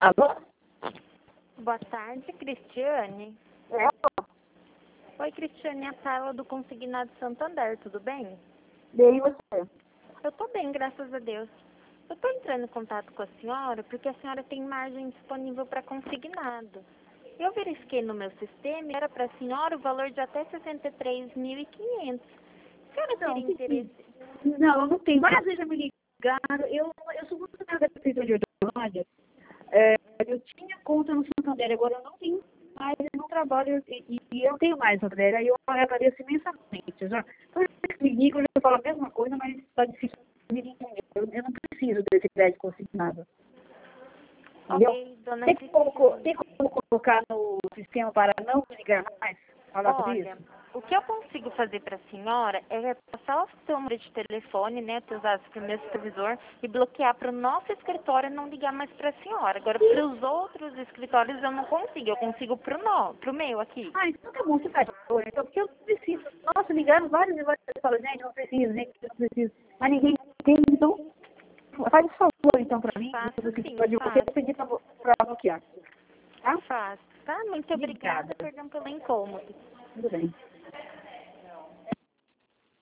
Alô? Boa tarde, Cristiane. É, Oi, Cristiane, é a Carla do Consignado Santander, tudo bem? bem você. Eu tô bem, graças a Deus. Eu tô entrando em contato com a senhora porque a senhora tem margem disponível para consignado. Eu verifiquei no meu sistema e era para a senhora o valor de até 63.500. A senhora Não, teria interesse? não, não tem. Várias vezes já me ligaram. Eu sou funcionária da Prefeitura de Hortolândia. Eu tinha conta no Santander, agora eu não tenho mais, eu não trabalho e eu tenho mais Santander. Aí eu agradeço imensamente. Toda vez que me ligam, eu falo a mesma coisa, mas está difícil de me entender. Eu não preciso desse crédito consignado. Entendeu? Ok, dona Tem Cristiane. como colocar no sistema para não me ligar mais? Falar sobre Olha, isso? o que eu consigo fazer para a senhora é passar o seu número de telefone, né, ter usado para o meu supervisor e bloquear para o nosso escritório e não ligar mais para a senhora. Agora, para os outros escritórios eu não consigo, eu consigo para o meu aqui. Ah, então tá bom, você faz favor, então, porque eu não preciso. Nossa, ligaram várias e várias vezes e falaram, gente, não preciso, gente, não preciso. Mas ninguém tem, então, faz esse favor, então, pra mim, Faço do que sim, de você, eu faço, pedi pra bloquear, tá? faço, tá? Muito obrigada, Obrigada. perdão pelo incômodo. Tudo bem.